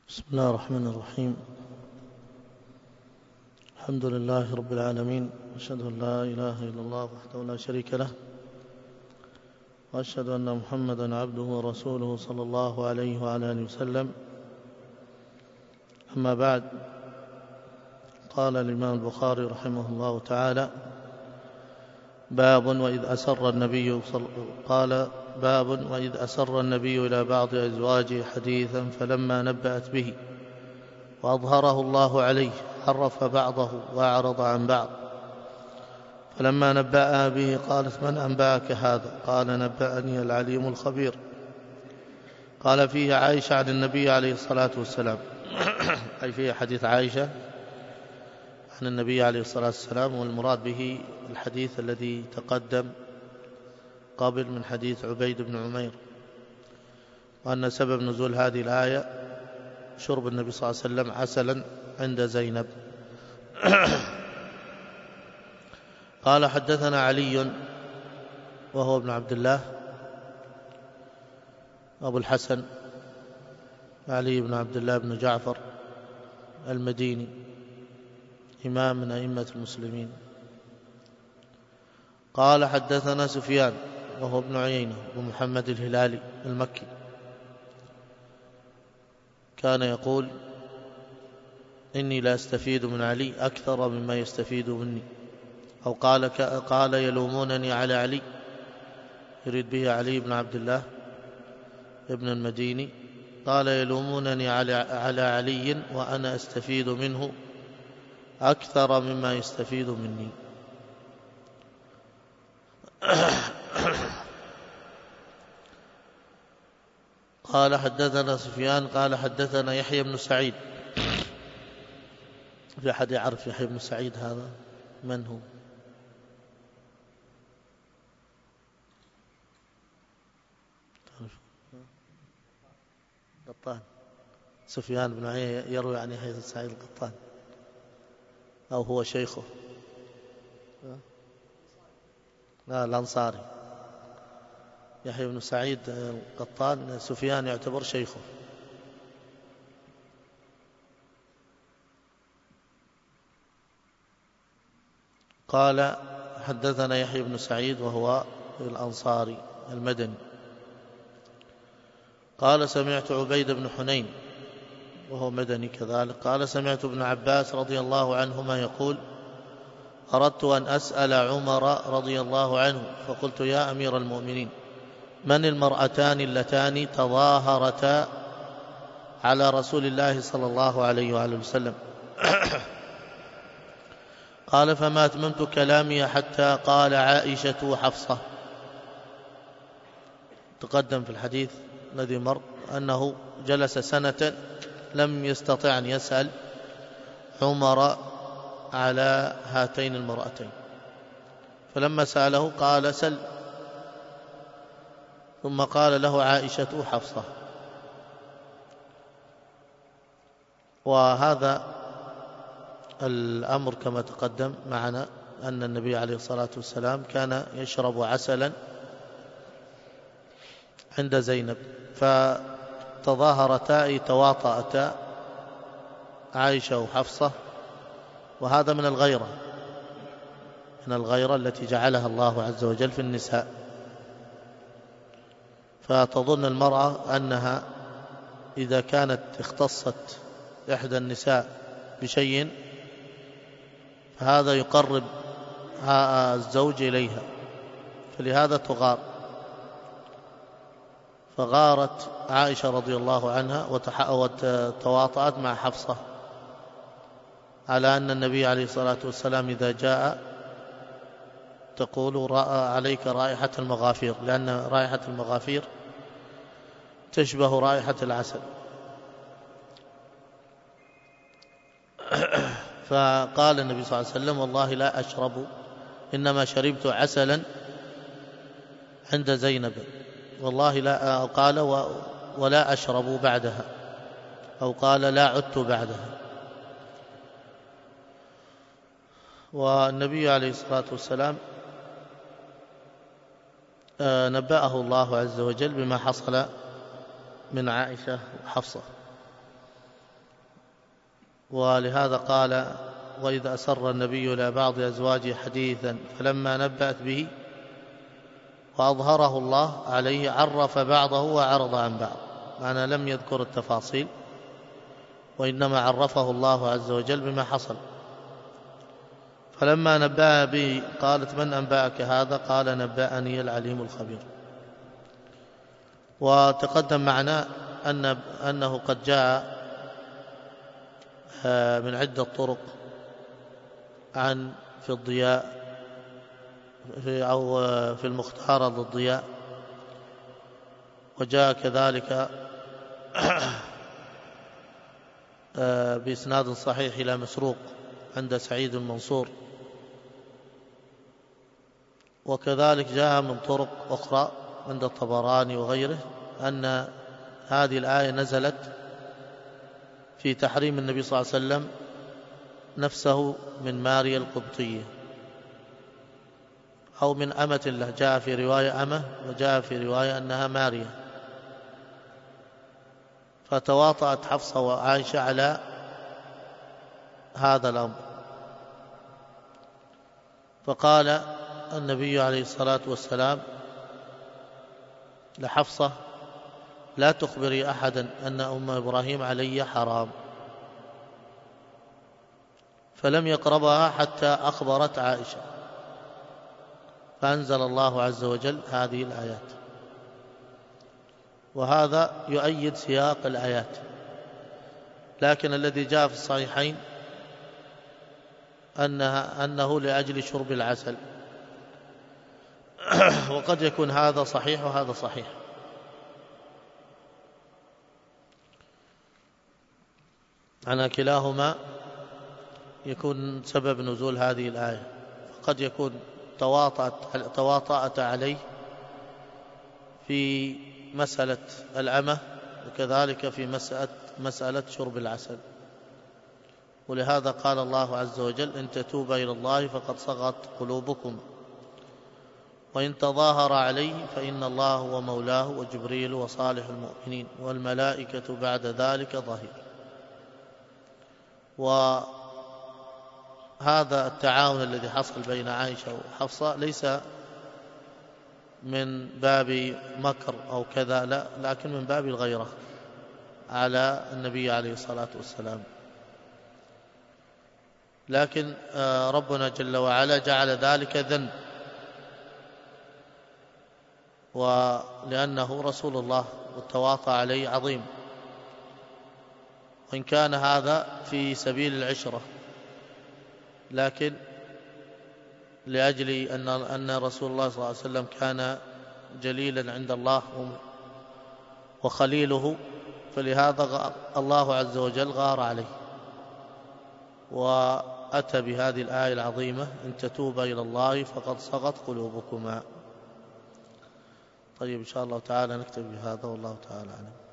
بسم الله الرحمن الرحيم. الحمد لله رب العالمين، أشهد أن لا إله إلا الله وحده لا شريك له، وأشهد أن محمدا عبده ورسوله صلى الله عليه وعلى آله وسلم. أما بعد، قال الإمام البخاري رحمه الله تعالى: باب وإذ أسر النبي إلى بعض أزواجه حديثا فلما نبأت به وأظهره الله عليه حرف بعضه وأعرض عن بعض، فلما نبأها به قالت: من أنبأك هذا؟ قال: نبأني العليم الخبير. قال: فيه عائشة عن النبي عليه الصلاة والسلام أي فيه حديث عائشة عن النبي عليه الصلاة والسلام، والمراد به الحديث الذي تقدم قبل من حديث عبيد بن عمير، وأن سبب نزول هذه الآية شرب النبي صلى الله عليه وسلم عسلا عند زينب. قال: حدثنا علي وهو ابن عبد الله أبو الحسن علي بن عبد الله بن جعفر المديني، إمام من أئمة المسلمين. قال: حدثنا سفيان وهو ابن عيينة ومحمد الهلالي المكي، كان يقول: إني لا أستفيد من علي أكثر مما يستفيد مني، أو قال يلومونني على علي، يريد به علي بن عبد الله ابن المديني. قال: يلومونني على علي وأنا أستفيد منه أكثر مما يستفيد مني. قال: حدثنا سفيان قال: حدثنا يحيى بن سعيد. في أحد يعرف يحيى بن سعيد هذا؟ من هو؟ قطان. سفيان بن عيينة يروي عن يحيى بن سعيد القطان، أو هو شيخه؟ لا، الأنصاري. يحيى بن سعيد القطان سفيان يعتبر شيخه. قال: حدثنا يحيى بن سعيد وهو الأنصاري المدني. قال: سمعت عبيد بن حنين وهو مدني كذلك. قال: سمعت ابن عباس رضي الله عنهما يقول: أردت أن أسأل عمر رضي الله عنه فقلت: يا أمير المؤمنين، من المرأتان اللتان تظاهرتا على رسول الله صلى الله عليه وآله وسلم؟ قال: فما أتممت كلامي حتى قال عائشة وحفصة. تقدم في الحديث الذي مر أنه جلس سنة لم يستطع أن يسأل عمر على هاتين المرأتين، فلما سأله قال: سل. ثم قال له: عائشة وحفصة. وهذا الأمر كما تقدم معنا أن النبي عليه الصلاة والسلام كان يشرب عسلا عند زينب، فتظاهرتا أي تواطأتا عائشة وحفصة، وهذا من الغيرة التي جعلها الله عز وجل في النساء. فتظن المرأة أنها إذا كانت اختصت إحدى النساء بشيء فهذا يقرب الزوج إليها، فلهذا تغار. فغارت عائشة رضي الله عنها وتواطأت مع حفصة على أن النبي عليه الصلاة والسلام إذا جاء تقول: عليك رائحة المغافير، لأن رائحة المغافير تشبه رائحة العسل. فقال النبي صلى الله عليه وسلم: والله لا أشرب، إنما شربت عسلا عند زينب، والله لا. قال: ولا أشرب بعدها، أو قال: لا عدت بعدها. والنبي عليه الصلاة والسلام نبأه الله عز وجل بما حصل من عائشة وحفصة. ولهذا قال: وإذا أسر النبي إلى بعض أزواجه حديثا فلما نبأت به وأظهره الله عليه عرف بعضه وأعرض عن بعض، معنى لم يذكر التفاصيل، وإنما عرفه الله عز وجل بما حصل. فلما نبأ به قالت: من أنبأك هذا؟ قال: نبأني العليم الخبير. وتقدم معنا أنه قد جاء من عدة طرق في الضياء أو في المختار للضياء، وجاء كذلك بإسناد صحيح إلى مسروق عند سعيد المنصور، وكذلك جاء من طرق أخرى عند الطبراني وغيره أن هذه الآية نزلت في تحريم النبي صلى الله عليه وسلم نفسه من ماريا القبطية أو من أمة له. جاء في رواية أمة، وجاء في رواية أنها ماريا. فتواطأت حفصة وعائشة على هذا الأمر، فقال النبي عليه الصلاة والسلام لحفصة: لا تخبري أحدا أن أم إبراهيم علي حرام. فلم يقربها حتى أخبرت عائشة، فأنزل الله عز وجل هذه الآيات. وهذا يؤيد سياق الآيات، لكن الذي جاء في الصحيحين أنه لأجل شرب العسل، وقد يكون هذا صحيح وهذا صحيح. أنا كلاهما يكون سبب نزول هذه الآية، قد يكون تواطأت عليه في مسألة الأمة، وكذلك في مسألة شرب العسل. ولهذا قال الله عز وجل: إن تتوبا إلى الله فقد صغت قلوبكم وإن تظاهر عليه فإن الله هو مولاه وجبريل وصالح المؤمنين والملائكة بعد ذلك ظهير. وهذا التعاون الذي حصل بين عائشة وحفصة ليس من باب مكر أو كذا، لا، لكن من باب الغيرة على النبي عليه الصلاة والسلام. لكن ربنا جل وعلا جعل ذلك ذنب، ولأنه رسول الله والتواطأ عليه عظيم، وإن كان هذا في سبيل العشرة، لكن لأجل أن رسول الله صلى الله عليه وسلم كان جليلا عند الله وخليله، فلهذا الله عز وجل غار عليه وأتى بهذه الآية العظيمة: إن تتوبا إلى الله فقد صغت قلوبكما. طيب، إن شاء الله تعالى نكتب بهذا، والله تعالى أعلم.